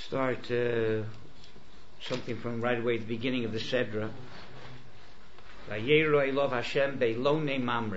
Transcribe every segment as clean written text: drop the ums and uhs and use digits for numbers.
Start something from right away at the beginning of the Sedra. Vayeru Elov Hashem be'lonei Mamre.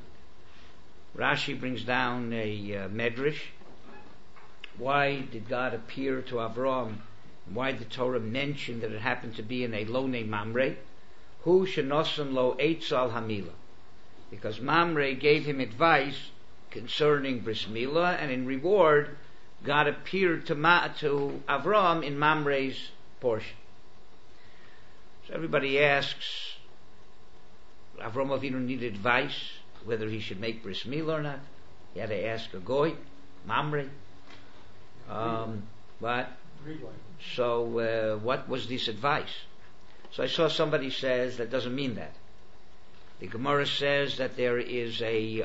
Rashi brings down a medrash. Why did God appear to Avram? Why did the Torah mention that it happened to be in a lonei Mamre? Hu shenosan lo eitz al hamila. Because Mamre gave him advice concerning bris milah, and in reward, God appeared to Avram in Mamre's portion. So everybody asks, Avram Avinu needed advice whether he should make bris milah or not. He had to ask a goy, Mamre. What was this advice? So I saw somebody says that doesn't mean that. The Gemara says that there is a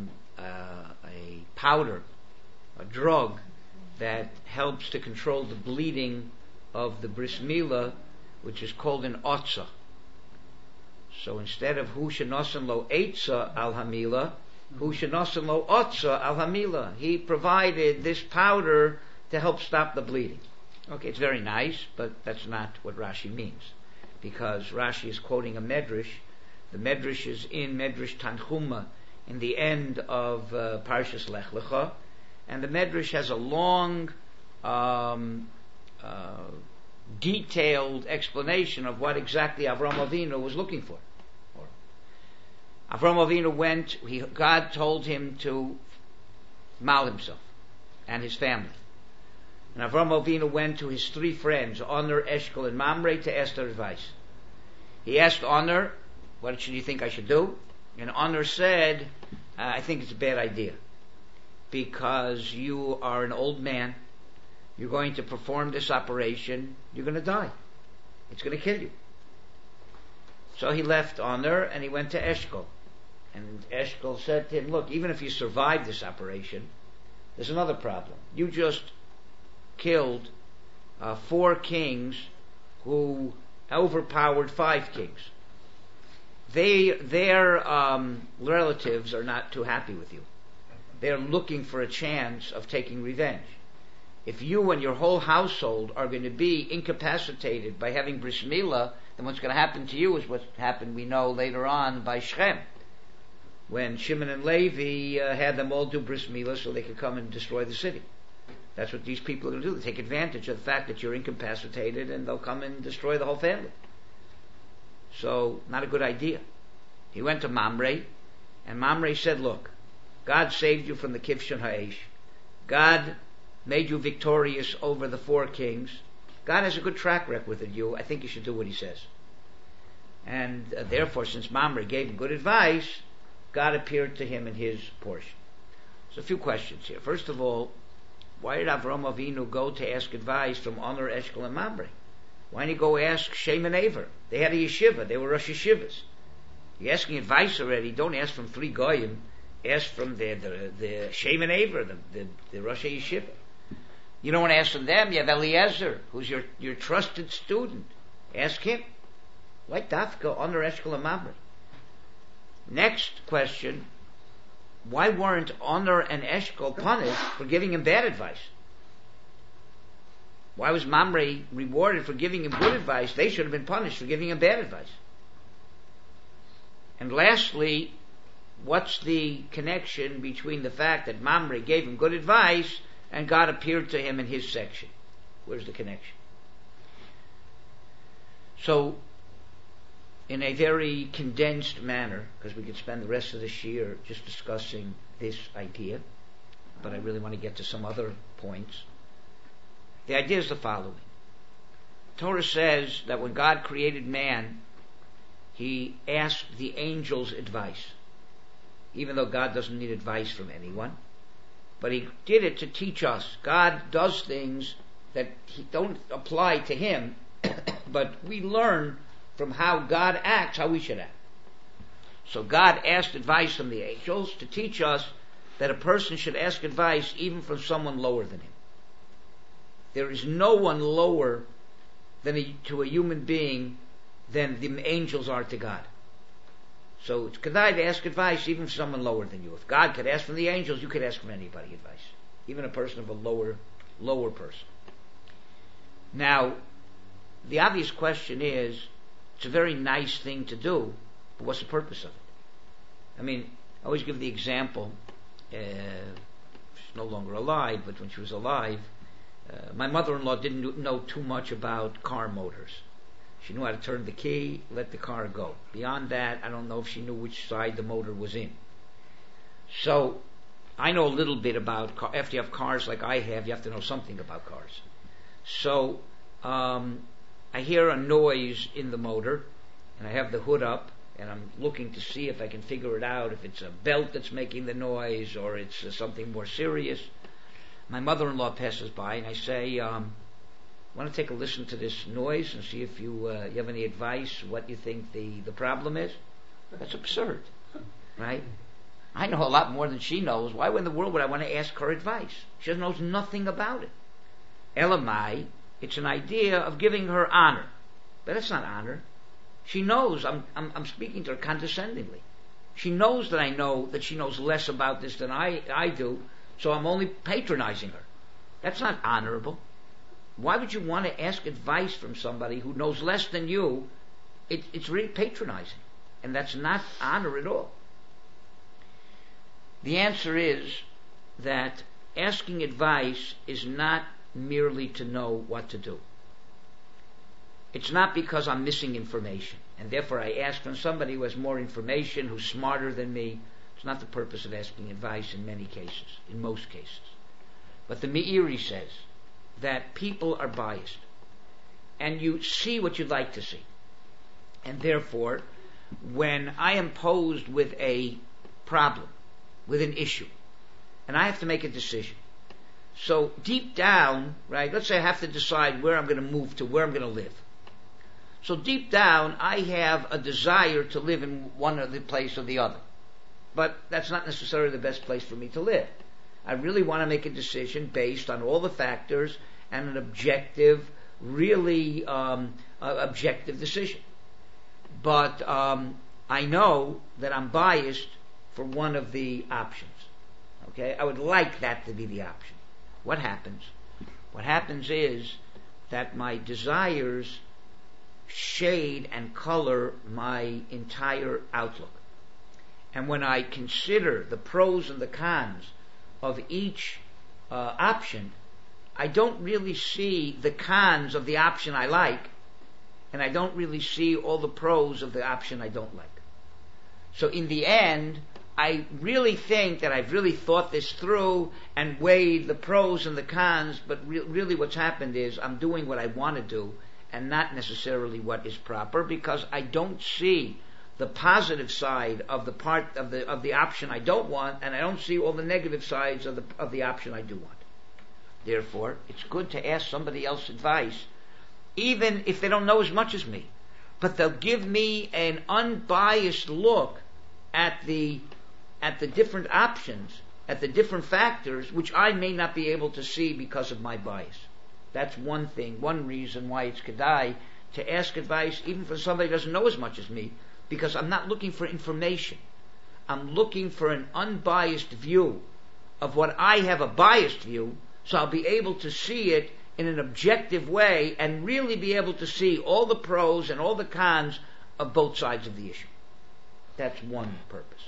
powder, a drug that helps to control the bleeding of the bris milah, which is called an otza. So instead of hu shenosan lo eitza al hamila, hu shenosan lo otza al hamila. He provided this powder to help stop the bleeding. Okay, it's very nice, but that's not what Rashi means, because Rashi is quoting a medrash. The medrash is in Medrash Tanchuma in the end of Parshas Lech Lecha, and the medrash has a long, detailed explanation of what exactly Avram Avinu was looking for. Avram Avinu God told him to mal himself and his family. And Avram Avinu went to his three friends, Oner, Eshkol, and Mamre, to ask their advice. He asked Oner, what should you think I should do? And Oner said, I think it's a bad idea, because you are an old man, you're going to perform this operation, you're going to die. It's going to kill you. So he left Oner and he went to Eshkol. And Eshkol said to him, look, even if you survive this operation, there's another problem. You just killed 4 kings who overpowered 5 kings. Their relatives are not too happy with you. They're looking for a chance of taking revenge. If you and your whole household are going to be incapacitated by having bris milah, then what's going to happen to you is what happened, we know, later on by Shechem, when Shimon and Levi had them all do bris milah so they could come and destroy the city. That's what these people are going to do. They take advantage of the fact that you're incapacitated, and they'll come and destroy the whole family. So, not a good idea. He went to Mamre, and Mamre said, look, God saved you from the Kivshon Ha'esh. God made you victorious over the 4 kings. God has a good track record with you. I think you should do what he says. And therefore, since Mamre gave him good advice, God appeared to him in his portion. So a few questions here. First of all, why did Avram Avinu go to ask advice from Oner, Eshkol, and Mamre? Why didn't he go ask Shem and Aver? They had a yeshiva. They were Rosh Yeshivas. You're asking advice already. Don't ask from 3 goyim. Ask from the Shem and Aver, the Rosh Yeshiva. You don't want to ask from them. You have Eliezer, who's your trusted student. Ask him. Why Dafka, Oner, Eshkol, and Mamre? Next question. Why weren't Oner and Eshkol punished for giving him bad advice? Why was Mamre rewarded for giving him good advice? They should have been punished for giving him bad advice. And lastly, what's the connection between the fact that Mamre gave him good advice and God appeared to him in his section? Where's the connection? So, in a very condensed manner, because we could spend the rest of this year just discussing this idea, but I really want to get to some other points. The idea is the following. Torah says that when God created man, he asked the angels advice, even though God doesn't need advice from anyone, but he did it to teach us. God does things that don't apply to him, but we learn from how God acts, how we should act. So God asked advice from the angels to teach us that a person should ask advice even from someone lower than him. There is no one lower to a human being than the angels are to God. So it's kedai to ask advice even from someone lower than you. If God could ask from the angels, you could ask from anybody advice, even a person of a lower person. Now, the obvious question is, it's a very nice thing to do, but what's the purpose of it? I mean, I always give the example, she's no longer alive, but when she was alive, my mother-in-law didn't know too much about car motors. She knew how to turn the key, let the car go. Beyond that, I don't know if she knew which side the motor was in. So, I know a little bit about cars. After you have cars like I have, you have to know something about cars. So, I hear a noise in the motor, and I have the hood up, and I'm looking to see if I can figure it out, if it's a belt that's making the noise, or it's something more serious. My mother-in-law passes by, and I say, want to take a listen to this noise and see if you have any advice, what you think the problem is? That's absurd, right? I know a lot more than she knows. Why in the world would I want to ask her advice? She knows nothing about it. Elamai, it's an idea of giving her honor. But that's not honor. She knows I'm speaking to her condescendingly. She knows that I know that she knows less about this than I do, so I'm only patronizing her. That's not honorable. Why would you want to ask advice from somebody who knows less than you? It's really patronizing. And that's not honor at all. The answer is that asking advice is not merely to know what to do. It's not because I'm missing information, and therefore I ask from somebody who has more information, who's smarter than me. It's not the purpose of asking advice in many cases, in most cases. But the Meiri says that people are biased, and you see what you'd like to see. And therefore, when I am posed with a problem, with an issue, and I have to make a decision. So deep down, right, let's say I have to decide where I'm going to move to, where I'm going to live. So deep down, I have a desire to live in one of the place or the other. But that's not necessarily the best place for me to live. I really want to make a decision based on all the factors and an objective, really objective decision. But I know that I'm biased for one of the options. Okay? I would like that to be the option. What happens? What happens is that my desires shade and color my entire outlook. And when I consider the pros and the cons of each option, I don't really see the cons of the option I like, and I don't really see all the pros of the option I don't like. So in the end, I really think that I've really thought this through and weighed the pros and the cons, but really what's happened is I'm doing what I want to do and not necessarily what is proper, because I don't see the positive side of the part of the option I don't want, and I don't see all the negative sides of the option I do want. Therefore, it's good to ask somebody else's advice, even if they don't know as much as me, but they'll give me an unbiased look at the different options, at the different factors, which I may not be able to see because of my bias. That's one thing, one reason why it's kedai to ask advice, even for somebody who doesn't know as much as me, because I'm not looking for information. I'm looking for an unbiased view of what I have a biased view, so I'll be able to see it in an objective way and really be able to see all the pros and all the cons of both sides of the issue. That's one purpose.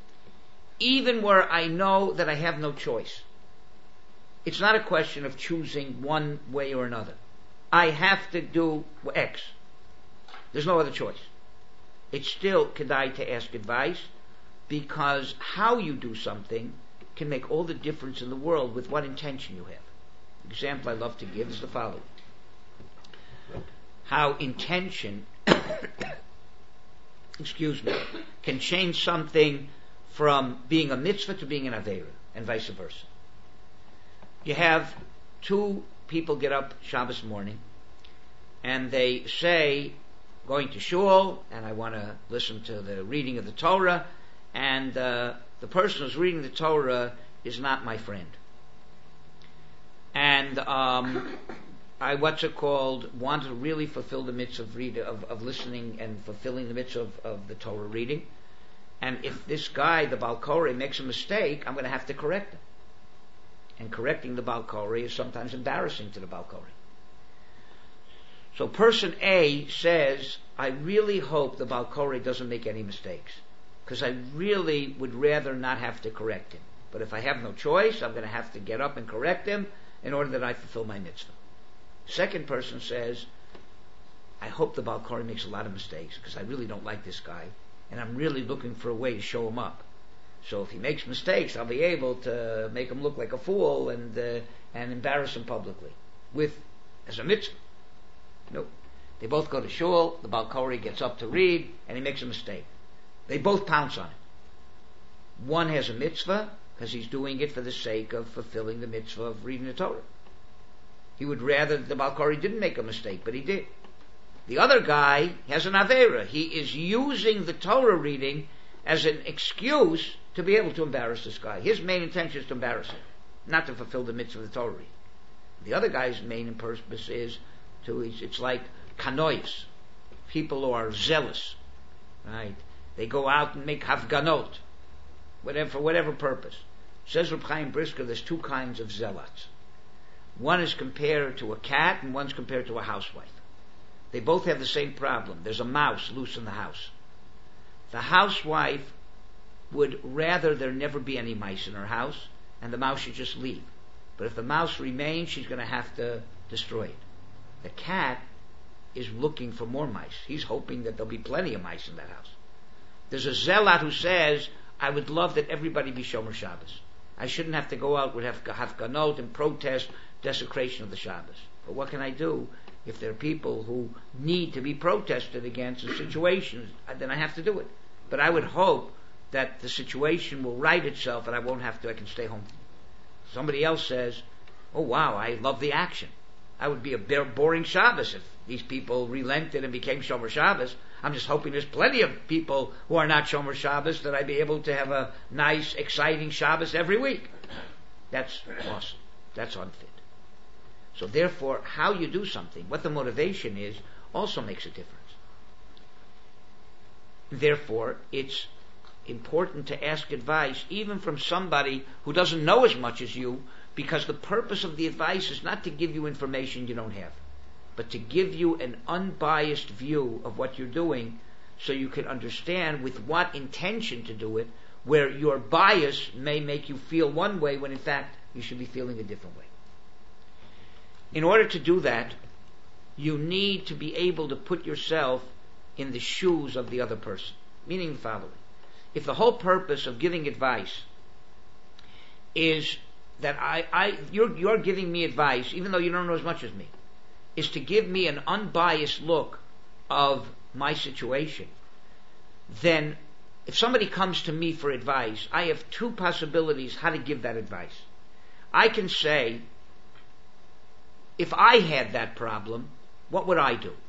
Even where I know that I have no choice. It's not a question of choosing one way or another. I have to do X. There's no other choice. It's still kedai to ask advice, because how you do something can make all the difference in the world with what intention you have. The example I love to give is the following. How intention can change something from being a mitzvah to being an aveira, and vice versa. You have two people get up Shabbos morning, and they say, going to shul, and I want to listen to the reading of the Torah, and the person who's reading the Torah is not my friend. And I want to really fulfill the mitzvah of listening and fulfilling the mitzvah of the Torah reading. And if this guy, the Baal Koreh, makes a mistake, I'm going to have to correct him. And correcting the Baal Koreh is sometimes embarrassing to the Baal Koreh. So person A says, I really hope the Baal Koreh doesn't make any mistakes, because I really would rather not have to correct him. But if I have no choice, I'm going to have to get up and correct him in order that I fulfill my mitzvah. Second person says, I hope the Baal Koreh makes a lot of mistakes, because I really don't like this guy, and I'm really looking for a way to show him up. So if he makes mistakes, I'll be able to make him look like a fool and embarrass him publicly as a mitzvah. No. They both go to shul, the Baal Koreh gets up to read, and he makes a mistake. They both pounce on it. One has a mitzvah, because he's doing it for the sake of fulfilling the mitzvah of reading the Torah. He would rather the Baal Koreh didn't make a mistake, but he did. The other guy has an Aveira. He is using the Torah reading as an excuse to be able to embarrass this guy. His main intention is to embarrass him, not to fulfill the mitzvah of the Torah reading. The other guy's main purpose is it's like kanois. People who are zealous, right? They go out and make hafganot, for whatever purpose. Says Reb Chaim Brisker, there's two kinds of zealots. One is compared to a cat, and one's compared to a housewife. They both have the same problem. There's a mouse loose in the house. The housewife would rather there never be any mice in her house, and the mouse should just leave. But if the mouse remains, she's going to have to destroy it. The cat is looking for more mice. He's hoping that there'll be plenty of mice in that house. There's a zealot who says, I would love that everybody be Shomer Shabbos. I shouldn't have to go out with hafganot and protest desecration of the Shabbos. But what can I do? If there are people who need to be protested against in situations, then I have to do it. But I would hope that the situation will right itself and I won't have to, I can stay home. Somebody else says, oh wow, I love the action. I would be a boring Shabbos if these people relented and became Shomer Shabbos. I'm just hoping there's plenty of people who are not Shomer Shabbos that I'd be able to have a nice, exciting Shabbos every week. That's awesome. That's unfit. So therefore, how you do something, what the motivation is, also makes a difference. Therefore, it's important to ask advice even from somebody who doesn't know as much as you, because the purpose of the advice is not to give you information you don't have, but to give you an unbiased view of what you're doing so you can understand with what intention to do it, where your bias may make you feel one way when in fact you should be feeling a different way. In order to do that, you need to be able to put yourself in the shoes of the other person. Meaning the following. If the whole purpose of giving advice is that you're giving me advice, even though you don't know as much as me, is to give me an unbiased look of my situation, then if somebody comes to me for advice, I have two possibilities how to give that advice. I can say, if I had that problem, what would I do?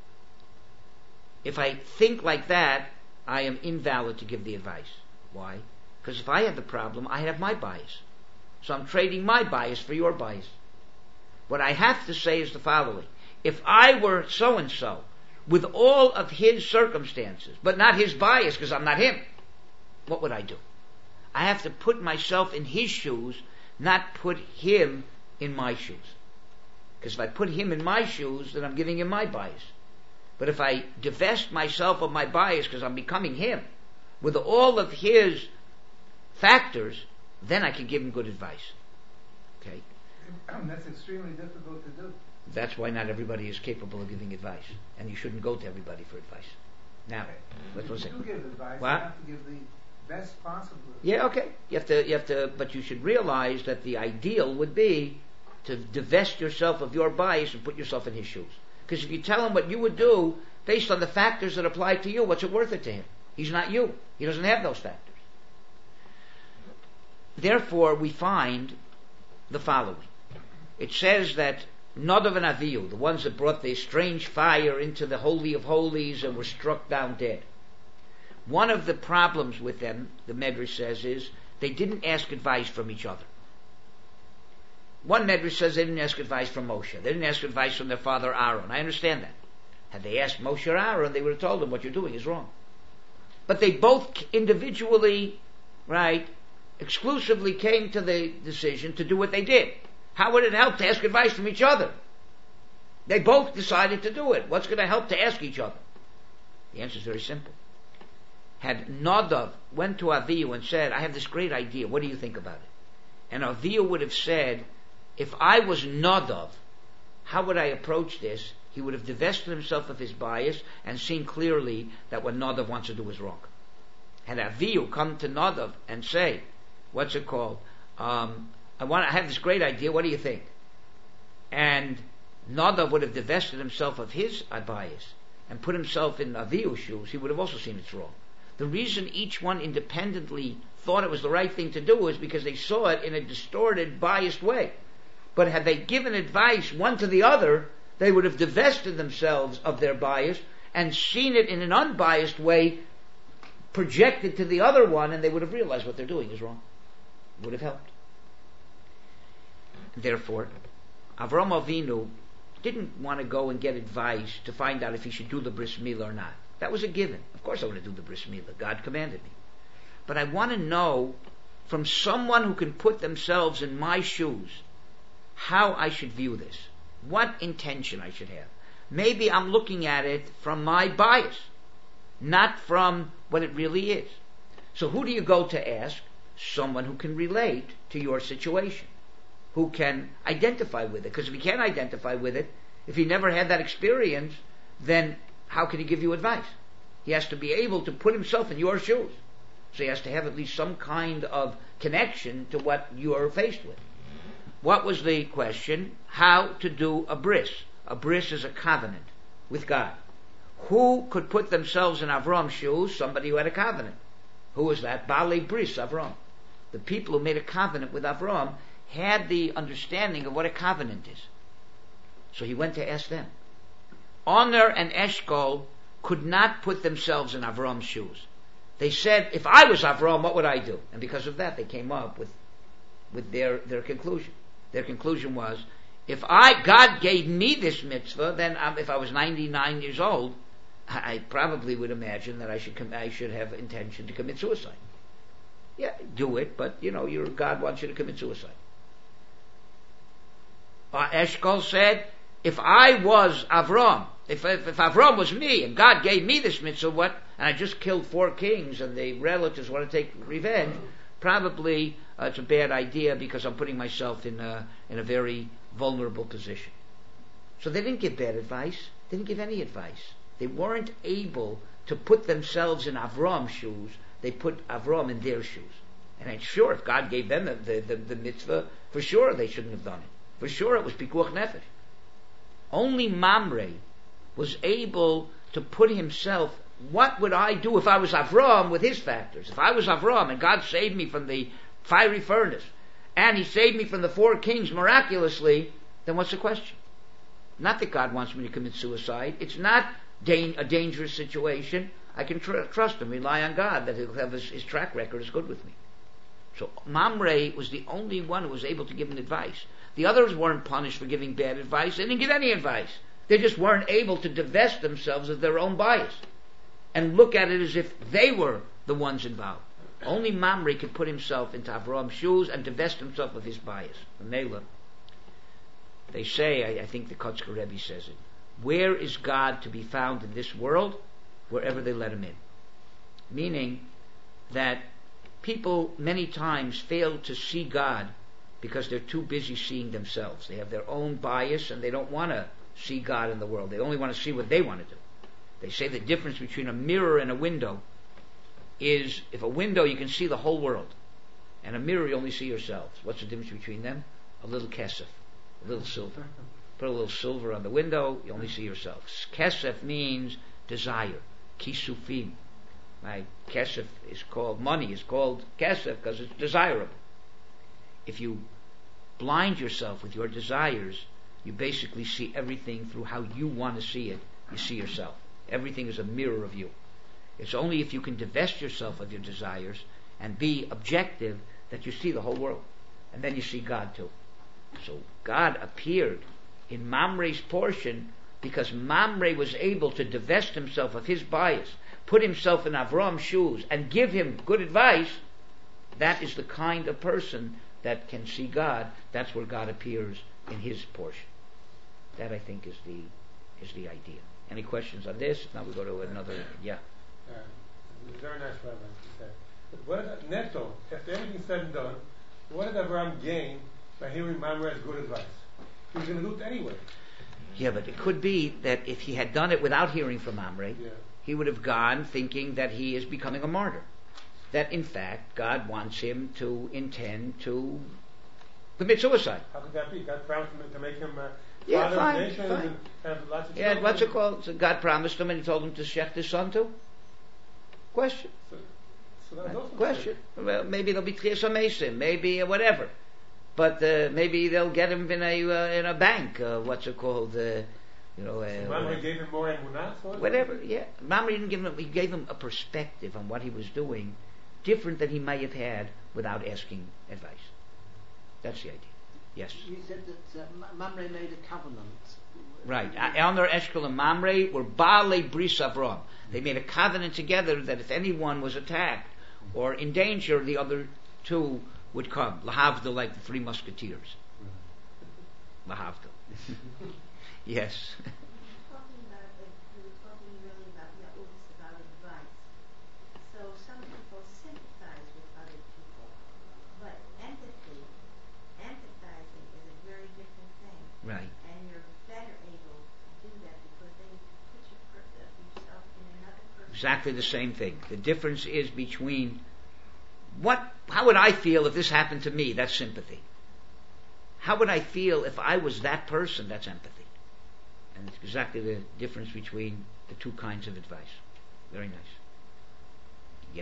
If I think like that, I am invalid to give the advice. Why? Because if I had the problem, I have my bias. So I'm trading my bias for your bias. What I have to say is the following. If I were so-and-so, with all of his circumstances, but not his bias because I'm not him, what would I do? I have to put myself in his shoes, not put him in my shoes. Because if I put him in my shoes, then I'm giving him my bias. But if I divest myself of my bias because I'm becoming him, with all of his factors, then I can give him good advice. Okay? That's extremely difficult to do. That's why not everybody is capable of giving advice. And you shouldn't go to everybody for advice. Now, let's say. You give advice, what? You have to give the best possible. Yeah, okay. You have to, but you should realize that the ideal would be to divest yourself of your bias and put yourself in his shoes. Because if you tell him what you would do based on the factors that apply to you, what's it worth it to him? He's not you. He doesn't have those factors. Therefore, we find the following. It says that Nadav and Avihu, the ones that brought the strange fire into the Holy of Holies and were struck down dead. One of the problems with them, the Medrash says, is they didn't ask advice from each other. One Medrash says they didn't ask advice from Moshe. They didn't ask advice from their father Aaron. I understand that. Had they asked Moshe or Aaron, they would have told them what you're doing is wrong. But they both individually, exclusively came to the decision to do what they did. How would it help to ask advice from each other? They both decided to do it. What's going to help to ask each other? The answer is very simple. Had Nadav went to Avihu and said, I have this great idea, what do you think about it? And Avihu would have said, if I was Nadav, how would I approach this? He would have divested himself of his bias and seen clearly that what Nadav wants to do is wrong. Had Avihu come to Nadav and say, what's it called? I have this great idea, what do you think? And Nadav would have divested himself of his bias and put himself in Avihu's shoes, he would have also seen it's wrong. The reason each one independently thought it was the right thing to do is because they saw it in a distorted, biased way. But had they given advice one to the other, they would have divested themselves of their bias and seen it in an unbiased way projected to the other one, and they would have realized what they're doing is wrong. It would have helped. Therefore, Avraham Avinu didn't want to go and get advice to find out if he should do the bris milah or not. That was a given. Of course I want to do the bris milah. God commanded me. But I want to know from someone who can put themselves in my shoes how I should view this. What intention I should have. Maybe I'm looking at it from my bias, not from what it really is. So who do you go to ask? Someone who can relate to your situation, who can identify with it. Because if he can't identify with it, if he never had that experience, then how can he give you advice? He has to be able to put himself in your shoes. So he has to have at least some kind of connection to what you are faced with. What was the question? How to do a bris. A bris is a covenant with God. Who could put themselves in Avram's shoes? Somebody who had a covenant. Who was that? Baalei bris, Avram. The people who made a covenant with Avram had the understanding of what a covenant is. So he went to ask them. Oner and Eshkol could not put themselves in Avram's shoes. They said, if I was Avram, what would I do? And because of that, they came up with their conclusion. Their conclusion was, if God gave me this mitzvah, then if I was 99 years old, I probably would imagine that I should have intention to commit suicide. Yeah, do it, but God wants you to commit suicide. Eshkol said, if I was Avram, if Avram was me and God gave me this mitzvah, and I just killed 4 kings and the relatives want to take revenge, probably it's a bad idea because I'm putting myself in a very vulnerable position. So they didn't give bad advice. They didn't give any advice. They weren't able to put themselves in Avram's shoes. They put Avram in their shoes. And I'm sure if God gave them the mitzvah, for sure they shouldn't have done it. For sure it was pikuach nefesh. Only Mamre was able to put himself, what would I do if I was Avram with his factors? If I was Avram and God saved me from the fiery furnace, and he saved me from the 4 kings miraculously, then what's the question? Not that God wants me to commit suicide. It's not a dangerous situation. I can trust him, rely on God that he'll have his track record is good with me. So Mamre was the only one who was able to give him advice. The others weren't punished for giving bad advice. They didn't give any advice. They just weren't able to divest themselves of their own bias and look at it as if they were the ones involved. Only Mamre could put himself into Avram's shoes and divest himself of his bias. Mela. They say, I think the Kotzker Rebbe says it, where is God to be found in this world? Wherever they let him in. Meaning that people many times fail to see God because they're too busy seeing themselves. They have their own bias and they don't want to see God in the world. They only want to see what they want to do. They say the difference between a mirror and a window is, if a window you can see the whole world, and a mirror you only see yourselves. What's the difference between them? A little kesef, a little silver. Put a little silver on the window, you only see yourself. Kesef means desire, kisufim. Right? Kesef is called, money is called kesef because it's desirable. If you blind yourself with your desires, you basically see everything through how you want to see it. You see yourself. Everything is a mirror of you. It's only if you can divest yourself of your desires and be objective that you see the whole world. And then you see God too. So God appeared in Mamre's portion because Mamre was able to divest himself of his bias, put himself in Avram's shoes, and give him good advice. That is the kind of person that can see God. That's where God appears in his portion. That I think is the idea. Any questions on this? Now we go to another. Yeah. Very nice, Rabbi. But what netto, after everything's said and done, what did Abraham gain by hearing Mamre's good advice? He was going to do it anyway. Yeah, but it could be that if he had done it without hearing from Mamre, Yeah. he would have gone thinking that he is becoming a martyr. That in fact God wants him to intend to commit suicide. How could that be? God promised him to make him Yeah, father fine, of nations fine. and have lots of Yeah, children. what's it called? So God promised him and he told him to shecht his son too? Question. So that was also Question. Well, maybe there'll be Tchias HaMesim, maybe whatever. But maybe they'll get him in a bank. What's it called? So Mamre gave him more emunah, so whatever. Yeah, Mamre didn't give him. He gave him a perspective on what he was doing, different than he may have had without asking advice. That's the idea. Yes. You said that Mamre made a covenant. Right. Elner, Eshkol, and Mamre were Baalei Bris Avram. They made a covenant together that if anyone was attacked or in danger, the other two would come. Lahavdil, like the Three Musketeers. Lahavdil. Yes. You were talking really about Ya'utz, about advice. So some people sympathize with other people, but empathizing is a very different thing. Right. And you're better able to do that because then you put yourself in another person. Exactly the same thing. The difference is between how would I feel if this happened to me? That's sympathy. How would I feel if I was that person? That's empathy. And it's exactly the difference between the two kinds of advice. Very nice. Yes.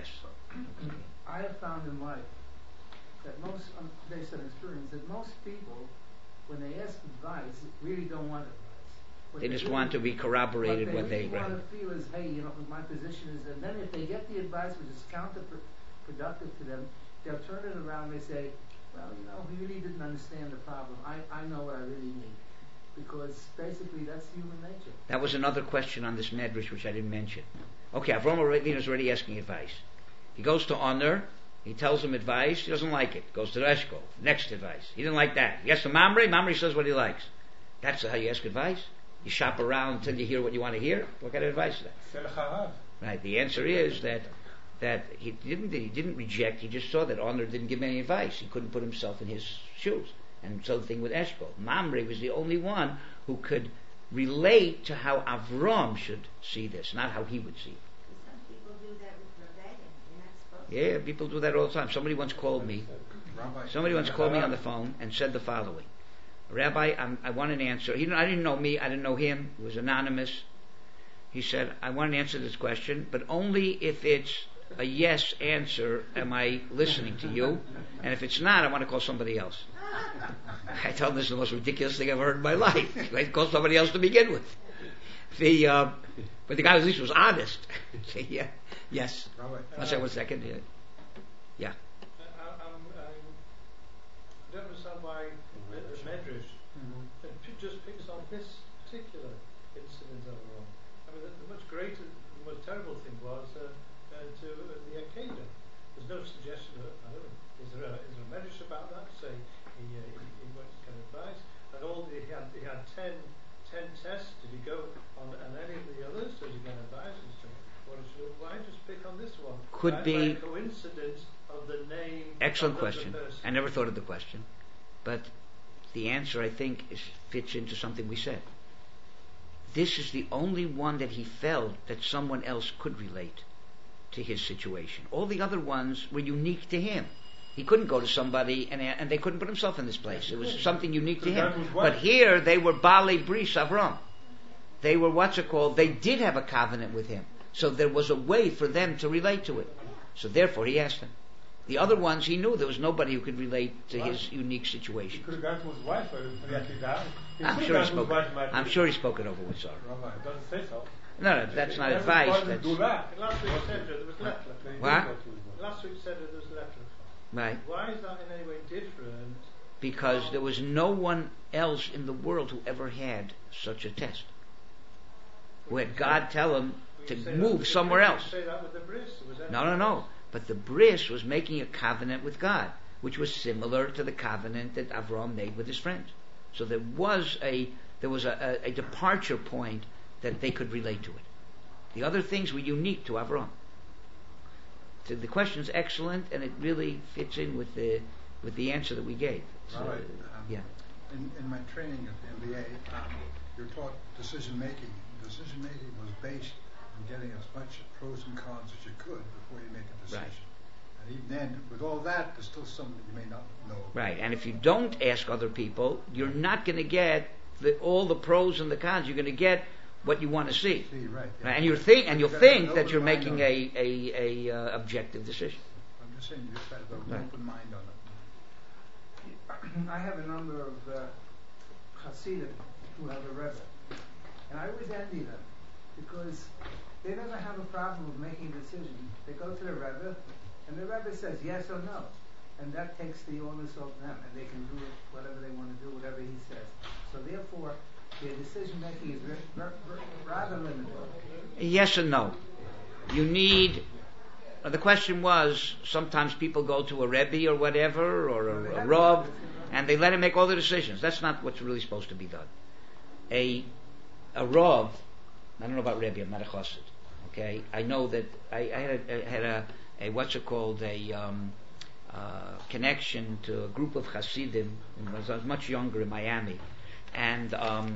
I have found in life that based on experience, that most people, when they ask advice, really don't want advice. What They just really- want to be corroborated what what they they really want read. to feel is, hey, my position is, and then if they get the advice which is counterproductive to them, they'll turn it around and they say, well, he really didn't understand the problem. I know what I really need. Because basically that's human nature. That was another question on this medrash which I didn't mention. Okay, Avram Avinu is already asking advice. He goes to Honor, he tells him advice, he doesn't like it. Goes to Eshkol, next advice. He didn't like that. He asks to Mamre says what he likes. That's how you ask advice? You shop around until you hear what you want to hear? What kind of advice is that? Right, the answer is that he didn't reject, he just saw that Honor didn't give him any advice. He couldn't put himself in his shoes. And so the thing with Eshkol. Mamre was the only one who could relate to how Avram should see this, not how he would see it. Some people do that with rebellion. You're not supposed to. Yeah, people do that all the time. Somebody once called me on the phone and said the following. Rabbi, I want an answer. I didn't know me, I didn't know him. It was anonymous. He said, I want an answer to this question, but only if it's a yes answer am I listening to you, and if it's not, I want to call somebody else. I told him this is the most ridiculous thing I've ever heard in my life. I call somebody else to begin with. But the guy at least was honest. Yeah. Yes. I'll say 1 second. Yeah. I don't understand why the Medrash just picks on this particular incident overall. I mean, the much greater, the most terrible thing was to the Akedah. There's no suggestion of, I don't know, is there a Medrash about that? Say he went to get advice, and he had 10 tests. Did he go on any of the others? Did he get advice as to what it should? Why just pick on this one? Could be by coincidence of the name. Excellent of question. The person. I never thought of the question, but the answer I think fits into something we said. This is the only one that he felt that someone else could relate to his situation. All the other ones were unique to him. He couldn't go to somebody and they couldn't put himself in this place. It was something unique to him. But here they were Baalei Bris Avram. They were they did have a covenant with him. So there was a way for them to relate to it. So therefore he asked them. The other ones he knew there was nobody who could relate to his unique situation. He could have gone to his wife for the Akedah. I'm sure he spoke it over with Sarah. Rabbi, it doesn't say so. No, that's not advice. That's Last week said that there was letter. what? Last week said that there was letter. Right. Why is that in any way different? Because there was no one else in the world who ever had such a test. Who had God tell him to move somewhere else. You say that with the bris. No. But the bris was making a covenant with God, which was similar to the covenant that Avram made with his friends. So there was a there was a departure point that they could relate to it. The other things were unique to Avram. So the question's excellent, and it really fits in with the answer that we gave. So, all right. Yeah. In my training at the MBA, you're taught decision making. Decision making was based on getting as much pros and cons as you could before you make a decision. Right. And even then, with all that, there's still some that you may not know. Right, and if you don't ask other people, you're not going to get all the pros and the cons. You're going to get what you want to see. Right. Right? And you'll think that you're making a objective decision. I'm just saying, you just have an open mind on it. I have a number of Hasidim who have a Rebbe, and I always envy them because they never have a problem with making a decision. They go to the Rebbe, and the Rebbe says yes or no, and that takes the onus off them, and they can do whatever they want to do, whatever he says. So therefore, their decision making is rather limited. Yes and no. You need. The question was, sometimes people go to a Rebbe or whatever, or a Rav, and they let him make all the decisions. That's not what's really supposed to be done. A Rav, I don't know about Rebbe, I'm not a chassid. Okay, I know that I had a what's it called, a connection to a group of Hasidim when I was much younger in Miami, and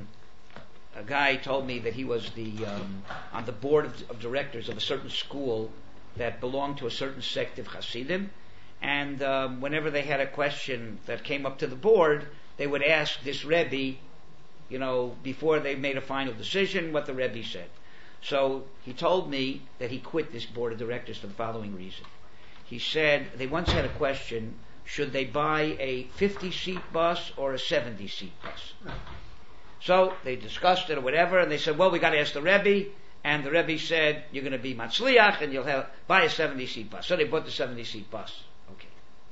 a guy told me that he was on the board of directors of a certain school that belonged to a certain sect of Hasidim, and whenever they had a question that came up to the board, they would ask this Rebbe, before they made a final decision, what the Rebbe said. So he told me that he quit this board of directors for the following reason. He said they once had a question, should they buy a 50-seat bus or a 70-seat bus? So they discussed it or whatever, and they said, well, we got to ask the Rebbe. And the Rebbe said, you're going to be Matzliach, and you'll buy a 70-seat bus. So they bought the 70-seat bus. Okay.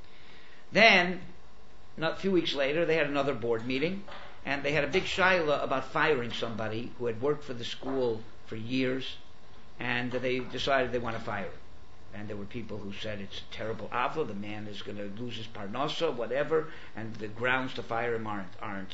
Then, a few weeks later, they had another board meeting, and they had a big shaila about firing somebody who had worked for the school for years, and they decided they want to fire him. And there were people who said it's a terrible avla, the man is going to lose his parnasa, whatever, and the grounds to fire him aren't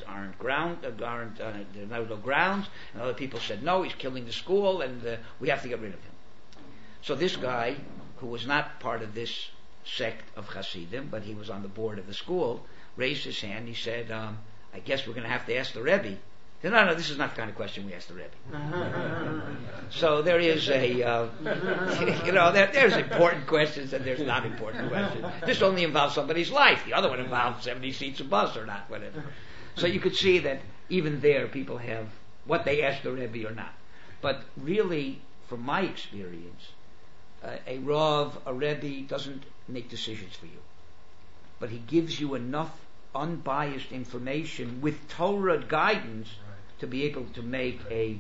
there's no grounds. And other people said no, he's killing the school, and we have to get rid of him. So this guy, who was not part of this sect of Hasidim, but he was on the board of the school, raised his hand. He said, I guess we're going to have to ask the Rebbe. He said, no, this is not the kind of question we ask the Rebbe. So there is there's important questions and there's not important questions. This only involves somebody's life. The other one involves 70 seats of bus or not, whatever. So you could see that even there people have what they ask the Rebbe or not. But really, from my experience, a Rav, a Rebbe doesn't make decisions for you. But he gives you enough unbiased information with Torah guidance to be able to make a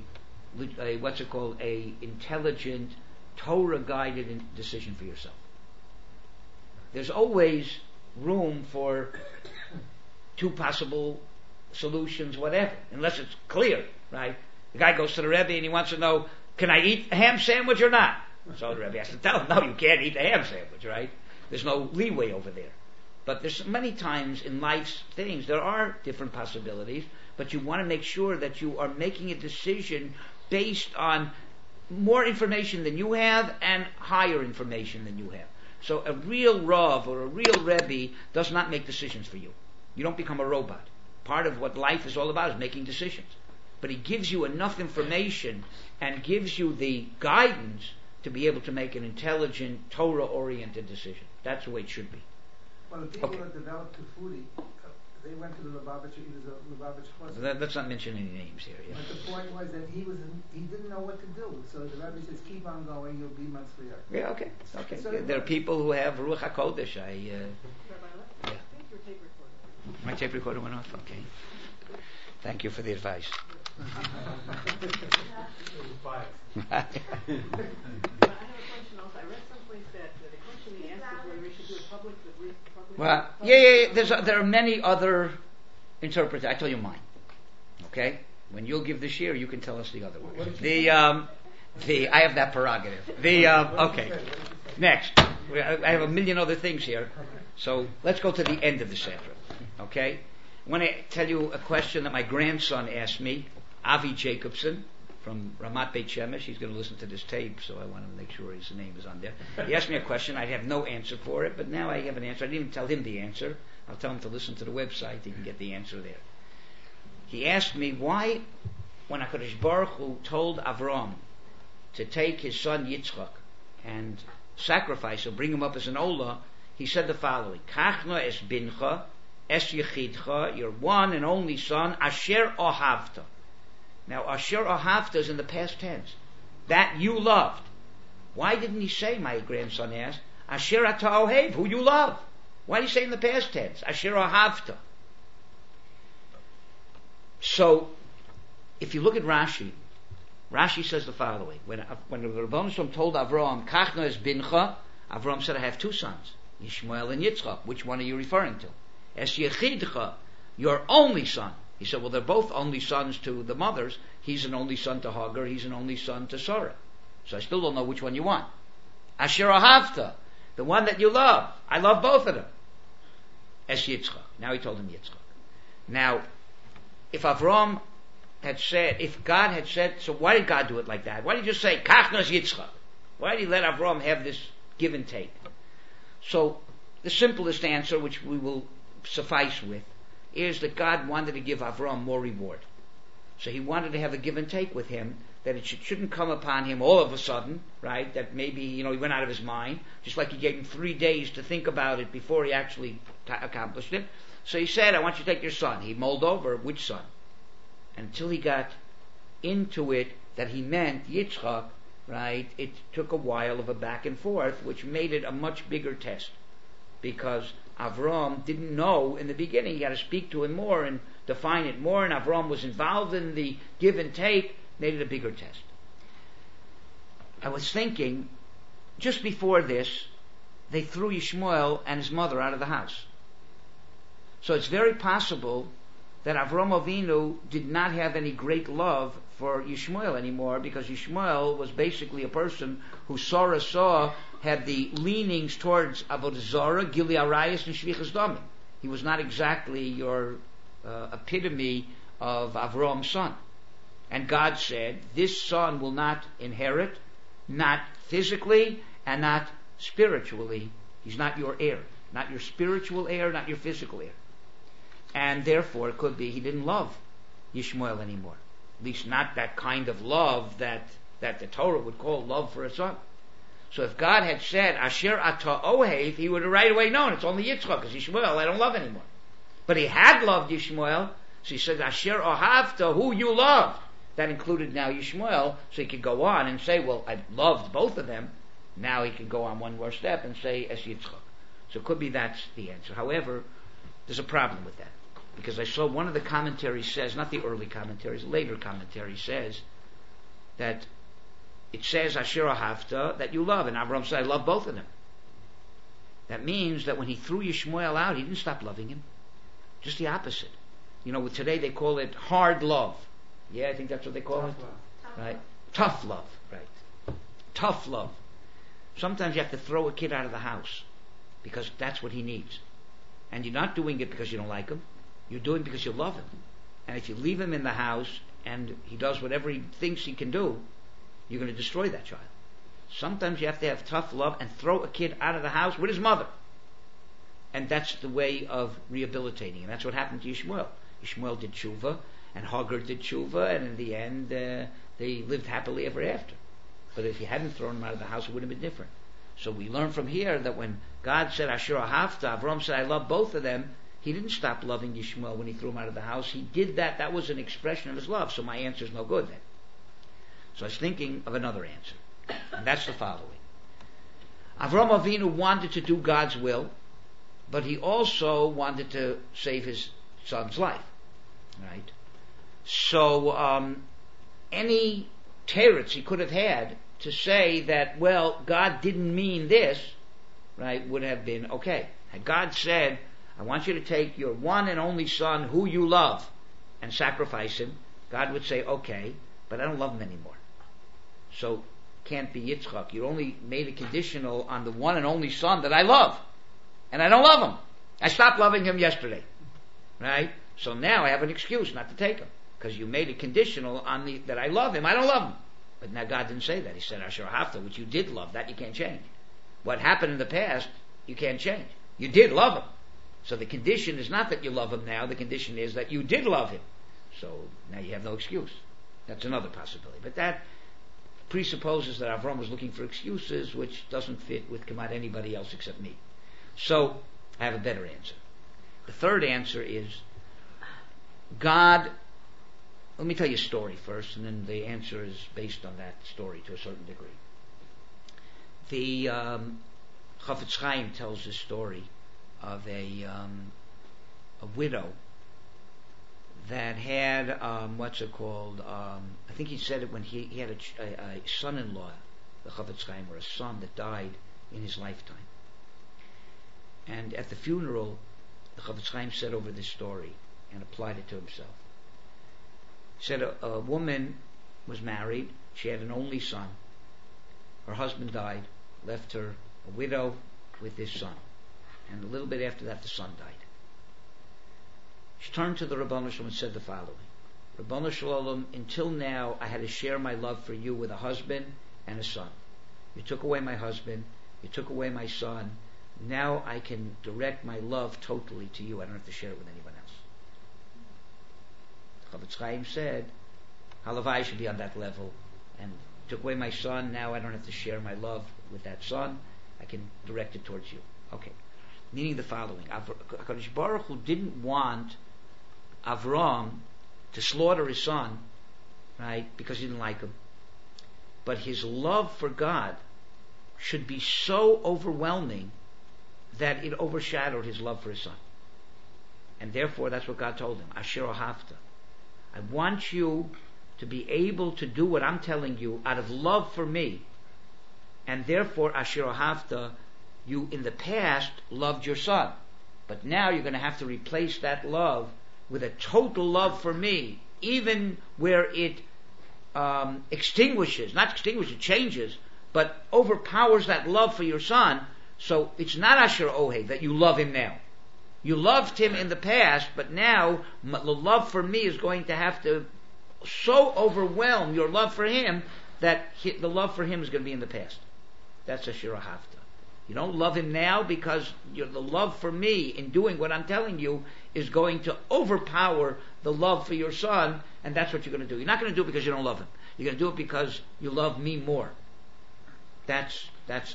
intelligent, Torah-guided decision for yourself. There's always room for two possible solutions, whatever, unless it's clear, right? The guy goes to the Rebbe and he wants to know, can I eat a ham sandwich or not? So the Rebbe has to tell him, no, you can't eat a ham sandwich, right? There's no leeway over there. But there's many times in life's things, there are different possibilities, but you want to make sure that you are making a decision based on more information than you have and higher information than you have. So a real Rav or a real Rebbe does not make decisions for you. You don't become a robot. Part of what life is all about is making decisions. But he gives you enough information and gives you the guidance to be able to make an intelligent, Torah-oriented decision. That's the way it should be. Well, the people that developed Kufuri, they went to the Lubavitch, he was a Lubavitch Chassid. Let's not mention any names here. Yeah. But the point was that he didn't know what to do. So the Rebbe says, keep on going, you'll be Matzliach. Yeah, okay. So there are people who have Ruach HaKodesh. Rabbi, I think your tape recorder. My tape recorder went off? Okay. Thank you for the advice. But I have a question also. I read someplace that the question he asked is whether we should do it public. Well, yeah. There are many other interpreters. I tell you mine. Okay? When you'll give the shir, you can tell us the other one. I have that prerogative. Okay. Next. I have a million other things here. So let's go to the end of the Sefer. Okay? I want to tell you a question that my grandson asked me, Avi Jacobson from Ramat Beit Shemesh. He's going to listen to this tape, so I want to make sure his name is on there. He asked me a question. I have no answer for it, but now I have an answer. I didn't even tell him the answer. I'll tell him to listen to the website. He can get the answer there. He asked me why, when HaKadosh Baruch Hu told Avram to take his son Yitzchak and sacrifice or bring him up as an Olah, he said the following: Kachna es bincha, es yechidcha, your one and only son, asher ohavta. Now, asher ohavta is in the past tense. That you loved. Why didn't he say, my grandson asked, asher ata ohev, who you love? Why did he say in the past tense, asher ohavta? So, if you look at Rashi, Rashi says the following: when the Rebbeinu Shalom told Avram, Kachna es bincha, Avram said, I have two sons, Yishmael and Yitzchak. Which one are you referring to? Es yechidcha, your only son. He said, well, they're both only sons to the mothers. He's an only son to Hagar, he's an only son to Sarah. So I still don't know which one you want. Asher ahavta, the one that you love. I love both of them. Es Yitzchak. Now he told him Yitzchak. Now, if Avram had said, if God had said, so why did God do it like that? Why did he just say, Kachnas Yitzchak? Why did he let Avram have this give and take? So, the simplest answer, which we will suffice with, is that God wanted to give Avram more reward. So he wanted to have a give and take with him, that it shouldn't come upon him all of a sudden, right? That maybe, he went out of his mind, just like he gave him 3 days to think about it before he actually accomplished it. So he said, I want you to take your son. He mulled over, which son? Until he got into it that he meant Yitzchak, right? It took a while of a back and forth, which made it a much bigger test. Because Avram didn't know in the beginning. He had to speak to him more and define it more, and Avram was involved in the give and take, made it a bigger test. I was thinking, just before this, they threw Yishmael and his mother out of the house. So it's very possible that Avram Avinu did not have any great love for Yishmael anymore, because Yishmael was basically a person who Sarah saw had the leanings towards Avodah Zarah, Gili Arayis, and Shvichas Damim. He was not exactly your epitome of Avram's son. And God said, this son will not inherit, not physically and not spiritually. He's not your heir. Not your spiritual heir, not your physical heir. And therefore, it could be he didn't love Yishmael anymore. At least not that kind of love that the Torah would call love for a son. So if God had said, Asher ata ohev, he would have right away known it's only Yitzchak, because Yishmael I don't love anymore. But he had loved Yishmael, so he said, Asher ohavta, who you loved. That included now Yishmael, so he could go on and say, well, I loved both of them. Now he can go on one more step and say, Es Yitzchak. So it could be that's the answer. However, there's a problem with that. Because I saw one of the commentaries says, not the early commentaries, later commentary says, that it says, Asher ahavta, that you love. And Avram said, I love both of them. That means that when he threw Yishmael out, he didn't stop loving him. Just the opposite. Today they call it hard love. Yeah, I think that's what they call it. Right? Tough love. Right. Tough love. Sometimes you have to throw a kid out of the house because that's what he needs. And you're not doing it because you don't like him. You're doing it because you love him. And if you leave him in the house and he does whatever he thinks he can do, you're going to destroy that child. Sometimes you have to have tough love and throw a kid out of the house with his mother. And that's the way of rehabilitating. And that's what happened to Yishmael. Yishmael did tshuva, and Hagar did tshuva, and in the end, they lived happily ever after. But if you hadn't thrown him out of the house, it would have been different. So we learn from here that when God said, Asher ahavta, Avram said, I love both of them, he didn't stop loving Yishmael when he threw him out of the house. He did that. That was an expression of his love. So my answer is no good then. So I was thinking of another answer. And that's the following. Avram Avinu wanted to do God's will, but he also wanted to save his son's life. Right? So any teretz he could have had to say that, well, God didn't mean this, right, would have been okay. Had God said, I want you to take your one and only son who you love and sacrifice him, God would say, okay, but I don't love him anymore. So can't be Yitzchak. You only made it conditional on the one and only son that I love. And I don't love him. I stopped loving him yesterday. Right? So now I have an excuse not to take him, because you made it conditional on that I love him. I don't love him. But now God didn't say that. He said Asher Hafta, which you did love. That you can't change. What happened in the past, you can't change. You did love him. So the condition is not that you love him now. The condition is that you did love him. So now you have no excuse. That's another possibility. But that presupposes that Avram was looking for excuses, which doesn't fit with anybody else except me. So I have a better answer. The third answer is God. Let me tell you a story first, and then the answer is based on that story to a certain degree. The Chafetz Chaim tells this story of a widow that had I think he said it when he had a son-in-law, the Chafetz Chaim, or a son that died in his lifetime. And at the funeral, the Chafetz Chaim said over this story and applied it to himself. He said a woman was married. She had an only son. Her husband died, left her a widow with this son. And a little bit after that, the son died. She turned to the Ribbono Shel Olam and said the following: Ribbono Shel Olam, until now I had to share my love for you with a husband and a son. You took away my husband, you took away my son. Now I can direct my love totally to you. I don't have to share it with anyone else. Chafetz Chaim said, Halavai should be on that level, and took away my son. Now I don't have to share my love with that son. I can direct it towards you. Okay. Meaning the following: HaKadosh Baruch Hu didn't want Avram to slaughter his son, right, because he didn't like him. But his love for God should be so overwhelming that it overshadowed his love for his son. And therefore, that's what God told him: Asher Ohavta. I want you to be able to do what I'm telling you out of love for me. And therefore, Asher Ohavta, you in the past loved your son. But now you're going to have to replace that love with a total love for me, even where it extinguishes, changes, but overpowers that love for your son. So it's not Asher Ohe, that you love him now. You loved him in the past, but now the love for me is going to have to so overwhelm your love for him that the love for him is going to be in the past. That's Asher Ohavta. You don't love him now because the love for me in doing what I'm telling you is going to overpower the love for your son, and that's what you're going to do. You're not going to do it because you don't love him. You're going to do it because you love me more. That's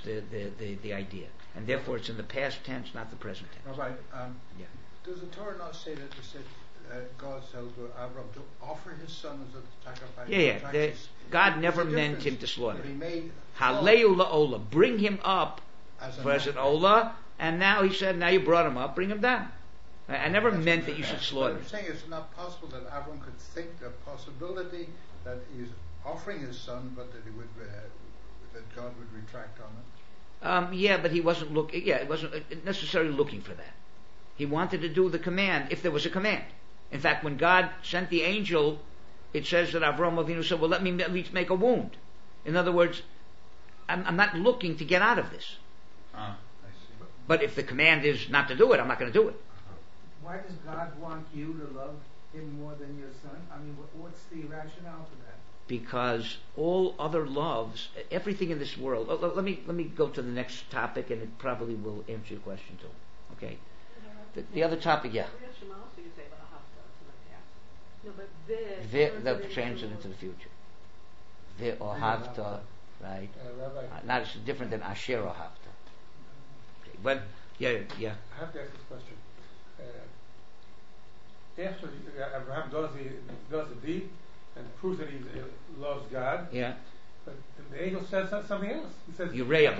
the idea. And therefore it's in the past tense, not the present tense. Rabbi, Yeah. does the Torah not say that God told Abraham to offer his son as a sacrifice? Yeah. God never meant him to slaughter. He made Haleu la'ola, bring him up as an ola, and now he said, now you brought him up, bring him down. I never meant that you should slaughter him. I'm saying it's not possible that Abraham could think the possibility that he's offering his son, but that he would that God would retract on it. But he wasn't looking. Yeah, it wasn't necessarily looking for that. He wanted to do the command if there was a command. In fact, when God sent the angel, it says that Avraham Avinu said, "Well, let me at least make a wound." In other words, I'm not looking to get out of this. I see. But if the command is not to do it, I'm not going to do it. Why does God want you to love him more than your son? I mean, what's the rationale for that? Because all other loves, everything in this world. Let me go to the next topic, and it probably will answer your question too. Okay. The other topic, yeah. No, but The transit into the future. The ohavta, right? Not it's different than asher ohavta. Okay. But yeah. I have to ask this question. After Abraham does the deed and proves that he loves God, Yeah. but the angel says something else. He says, Yireh.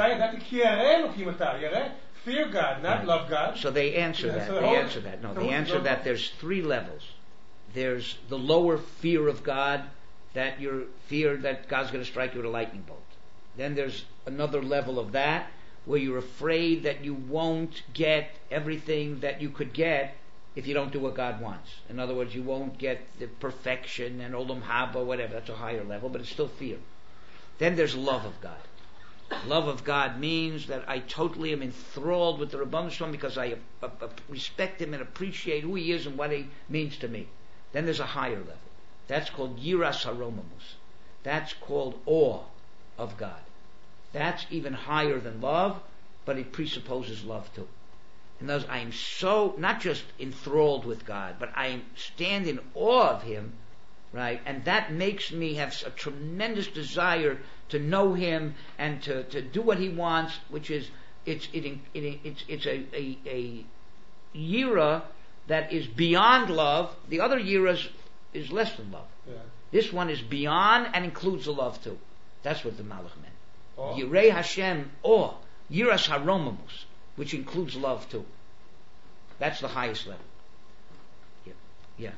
fear God, not love God. So they answer Yeah, that. so They hold- answer that. No, so they what's answer the- that there's three levels. There's the lower fear of God, that you're feared that God's going to strike you with a lightning bolt. Then there's another level of that where you're afraid that you won't get everything that you could get if you don't do what God wants. In other words, you won't get the perfection and olam haba, whatever. That's a higher level, but it's still fear. Then there's love of God. Love of God means that I totally am enthralled with the Rebbeinu Shalom because I respect him and appreciate who he is and what he means to me. Then there's a higher level. That's called Yiras HaRomamus. That's called awe of God. That's even higher than love, but it presupposes love too. In those, I am so not just enthralled with God, but I stand in awe of him, right? And that makes me have a tremendous desire to know him and to do what he wants, which is it's a yira that is beyond love. The other yira is less than love. Yeah. This one is beyond and includes the love too. That's what the Malach meant. Oh. Yirei Hashem or Yiras HaRomamus, which includes love too. That's the highest level. Yeah.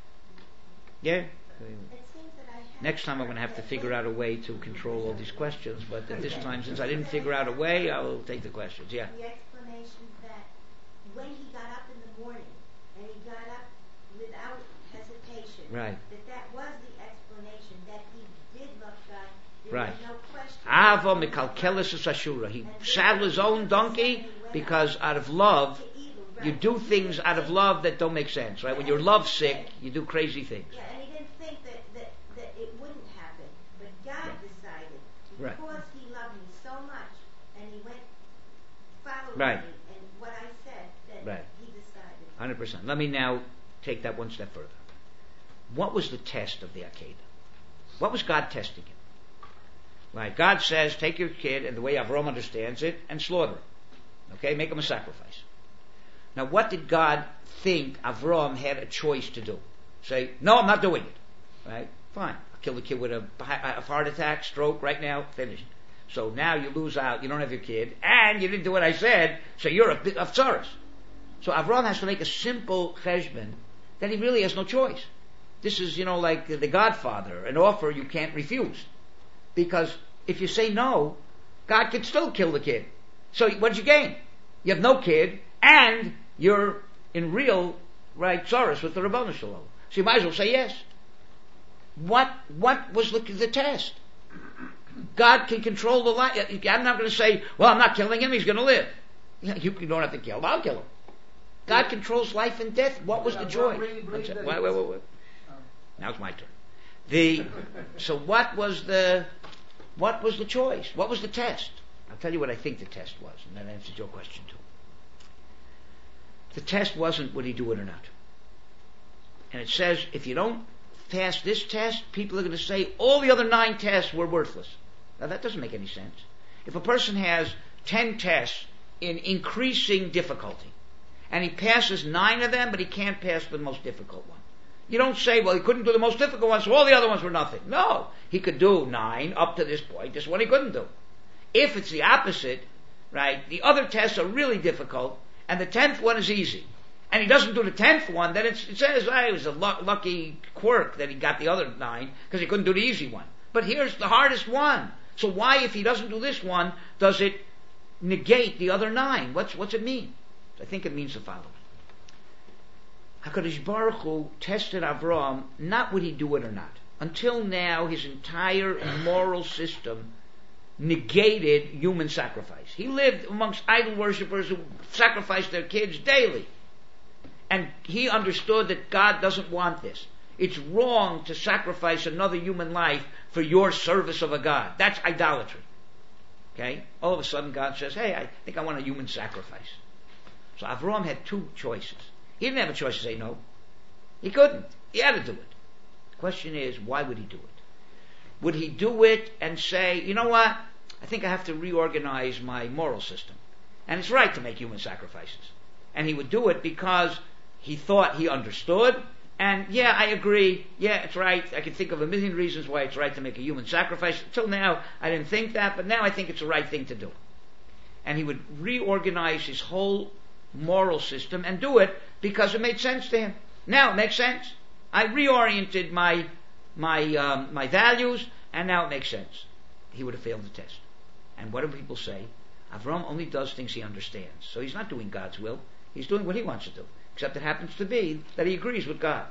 It seems that I have Next time I'm going to have to figure out a way to control all these questions, but at this time, since I didn't figure out a way, I'll take the questions. Yeah. the explanation that when he got up in the morning and he got up without hesitation, Right. that was the explanation, that he did love God. There Right. was no question. Ava mikalkelis ashura. He saddled his own donkey because out of love, you do things out of love that don't make sense, right? When you're lovesick, you do crazy things. Yeah, and he didn't think that it wouldn't happen, but God decided Right. because he loved me so much, and he went following Right. me and what I said, that Right. he decided. 100%. Let me now take that one step further. What was the test of the Akedah? What was God testing him? Right? God says, take your kid, and the way Avram understands it, and slaughter him. Okay? Make him a sacrifice. Now, what did God think Avram had a choice to do? Say, no, I'm not doing it. Right? Fine. I'll kill the kid with a heart attack, stroke, right now, finished. So now you lose out, you don't have your kid, and you didn't do what I said, so you're a tsaros. So Avram has to make a simple cheshbon that he really has no choice. This is, like the Godfather, an offer you can't refuse. Because if you say no, God could still kill the kid. So what did you gain? You have no kid, and you're in real, right, tsaros with the Rebbeinu Shalom. So you might as well say yes. What was the test? God can control the life. I'm not going to say, well, I'm not killing him, he's going to live. You don't have to kill him, I'll kill him. God controls life and death. What was the joy? Wait. Now it's my turn. So what was the choice? What was the test? I'll tell you what I think the test was, and that answers your question too. The test wasn't would he do it or not. And it says if you don't pass this test, people are going to say all the other 9 tests were worthless. Now that doesn't make any sense. If a person has 10 tests in increasing difficulty, and he passes 9 of them, but he can't pass the most difficult one, you don't say, well, he couldn't do the most difficult one, so all the other ones were nothing. No, he could do 9 up to this point. This one he couldn't do. If it's the opposite, right, the other tests are really difficult, and the 10th one is easy, and he doesn't do the 10th one, then it says, it was a lucky quirk that he got the other 9, because he couldn't do the easy one. But here's the hardest one. So why, if he doesn't do this one, does it negate the other 9? What's it mean? I think it means the following. HaKadosh Baruch Hu tested Avram, not would he do it or not. Until now, his entire moral system negated human sacrifice. He lived amongst idol worshippers who sacrificed their kids daily. And he understood that God doesn't want this. It's wrong to sacrifice another human life for your service of a God. That's idolatry. Okay? All of a sudden God says, hey, I think I want a human sacrifice. So Avram had 2 choices. He didn't have a choice to say no. He couldn't. He had to do it. The question is, why would he do it? Would he do it and say, you know what? I think I have to reorganize my moral system. And it's right to make human sacrifices. And he would do it because he thought he understood. And yeah, I agree. Yeah, it's right. I can think of a million reasons why it's right to make a human sacrifice. Until now, I didn't think that, but now I think it's the right thing to do. And he would reorganize his whole moral system and do it because it made sense to him. Now it makes sense. I reoriented my values, and now it makes sense. He would have failed the test. And what do people say? Avram only does things he understands. So he's not doing God's will. He's doing what he wants to do. Except it happens to be that he agrees with God.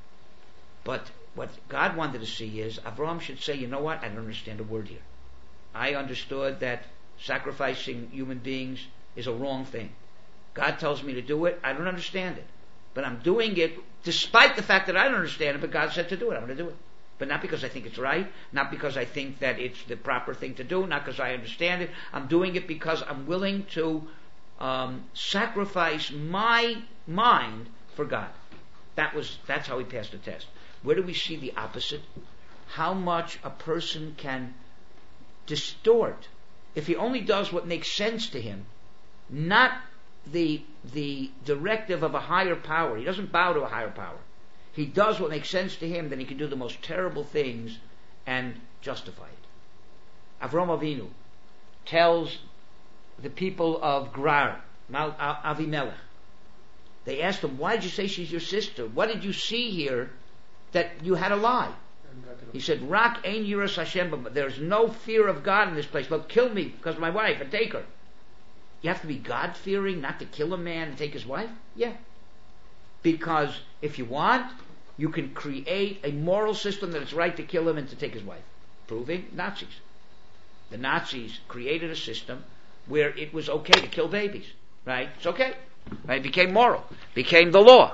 But what God wanted to see is Avram should say, you know what? I don't understand a word here. I understood that sacrificing human beings is a wrong thing. God tells me to do it. I don't understand it. But I'm doing it despite the fact that I don't understand it, but God said to do it. I'm going to do it. But not because I think it's right, not because I think that it's the proper thing to do, not because I understand it. I'm doing it because I'm willing to sacrifice my mind for God. That's how he passed the test. Where do we see the opposite? How much a person can distort if he only does what makes sense to him, not the directive of a higher power. He doesn't bow to a higher power. He does what makes sense to him, then he can do the most terrible things and justify it. Avraham Avinu tells the people of Gerar, Avimelech, they asked him, why did you say she's your sister? What did you see here that you had to lie? He said, Rak ein yiras Hashem, but there's no fear of God in this place. But kill me because of my wife and take her. You have to be God-fearing not to kill a man and take his wife? Yeah. Because if you want, you can create a moral system that it's right to kill him and to take his wife. Proving Nazis. The Nazis created a system where it was okay to kill babies. Right? It's okay. Right? It became moral. Became the law.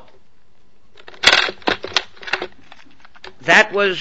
That was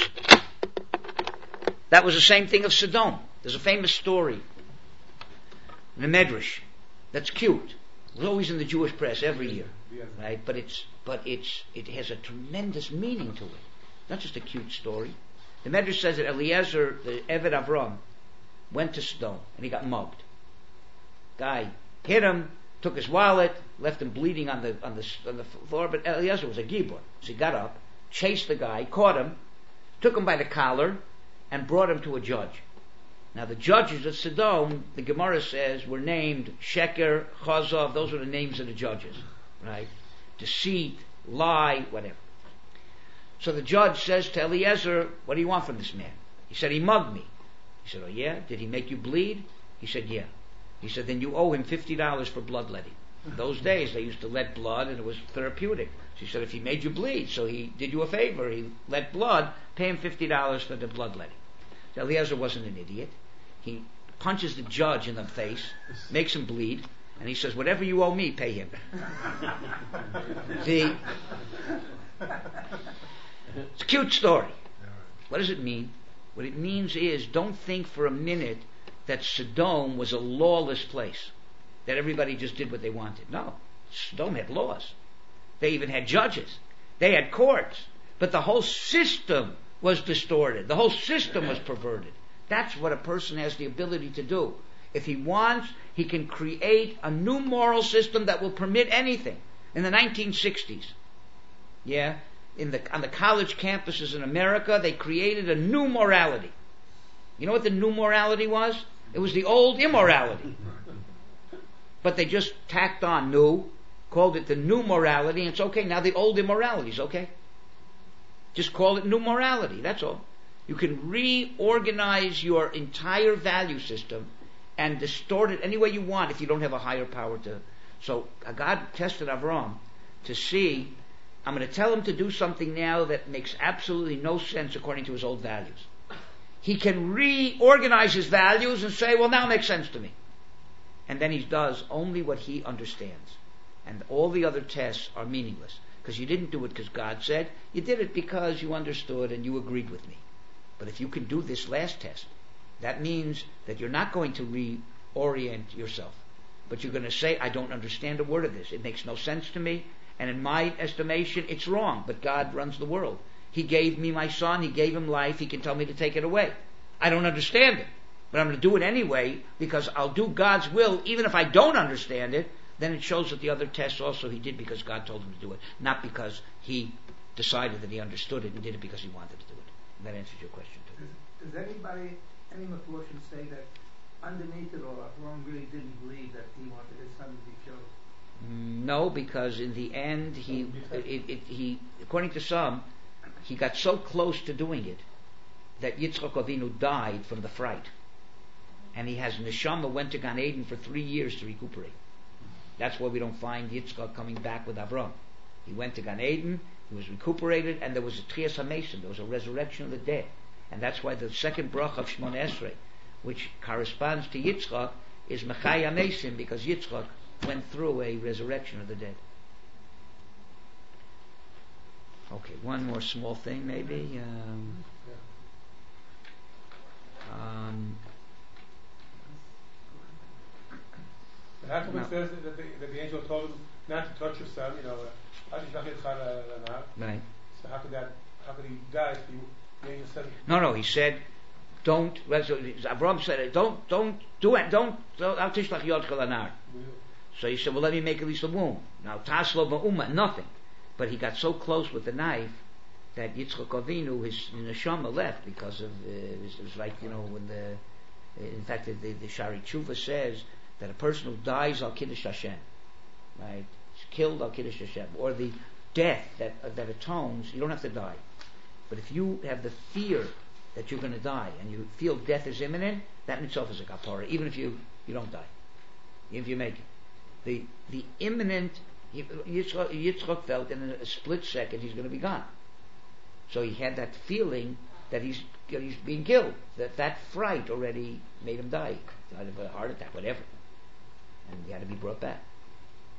the same thing of Sodom. There's a famous story in the Medrash that's cute. It was always in the Jewish press every year, right? But it has a tremendous meaning to it. Not just a cute story. The Medrash says that Eliezer, the Eved Avram, went to Sodom and he got mugged. Guy hit him, took his wallet, left him bleeding on the floor. But Eliezer was a gibor, so he got up, chased the guy, caught him, took him by the collar, and brought him to a judge. Now the judges of Sodom, the Gemara says, were named Sheker, Chazov. Those were the names of the judges, right? Deceit, lie, whatever. So the judge says to Eliezer, what do you want from this man? He said, he mugged me. He said, oh yeah? Did he make you bleed? He said, yeah. He said, then you owe him $50 for bloodletting. In those days, they used to let blood, and it was therapeutic. So he said, if he made you bleed, so he did you a favor, he let blood, pay him $50 for the bloodletting. So Eliezer wasn't an idiot. He punches the judge in the face, makes him bleed, and he says, whatever you owe me, pay him. See? It's a cute story. What does it mean? What it means is, don't think for a minute that Sodom was a lawless place, that everybody just did what they wanted. No. Sodom had laws. They even had judges. They had courts. But the whole system was distorted. The whole system was perverted. That's what a person has the ability to do. If he wants, he can create a new moral system that will permit anything. In the 1960s, on the college campuses in America, they created a new morality. You know what the new morality was? It was the old immorality. But they just tacked on new, called it the new morality, and it's okay. Now the old immorality is okay. Just call it new morality, that's all. You can reorganize your entire value system and distort it any way you want if you don't have a higher power to. So God tested Avram to see, I'm going to tell him to do something now that makes absolutely no sense according to his old values. He can reorganize his values and say, well, now it makes sense to me. And then he does only what he understands. And all the other tests are meaningless. Because you didn't do it because God said. You did it because you understood and you agreed with me. But if you can do this last test, that means that you're not going to reorient yourself. But you're going to say, I don't understand a word of this. It makes no sense to me. And in my estimation, it's wrong. But God runs the world. He gave me my son. He gave him life. He can tell me to take it away. I don't understand it. But I'm going to do it anyway because I'll do God's will even if I don't understand it. Then it shows that the other tests also he did because God told him to do it. Not because he decided that he understood it and did it because he wanted to do it. And that answers your question too. Does anybody, any Mephoshim say that underneath it all, Avram really didn't believe that he wanted his son to be killed? No, because in the end, he according to some, he got so close to doing it that Yitzchak Avinu died from the fright. And he has neshama went to Gan Eden for 3 years to recuperate. That's why we don't find Yitzchak coming back with Avram. He went to Gan Eden, he was recuperated, and there was a Tchias HaMesim, there was a resurrection of the dead. And that's why the second bracha of Shmona Esrei, which corresponds to Yitzchak, is Mechaya Mesim, because Yitzchak went through a resurrection of the dead. Okay, one more small thing, maybe. How come it says that the angel told him not to touch your son? Right. So how could he die if the angel said? No. He said, don't. Abraham said, don't do it. Don't. Al tishlach yodcha lanar. So he said, well, let me make at least a wound. Now taslo ba'umma, nothing. But he got so close with the knife that Yitzchak Avinu, his neshama left because of it was like when in fact the Shari Tshuva says that a person who dies al kiddush Hashem, right, is killed al kiddush Hashem, or the death that atones, you don't have to die. But if you have the fear that you're going to die and you feel death is imminent, that in itself is a kapara, even if you don't die, even if you make it. The imminent, Yitzchak felt in a split second he's going to be gone. So he had that feeling that he's being killed. That fright already made him die. Died of a heart attack, whatever. And he had to be brought back.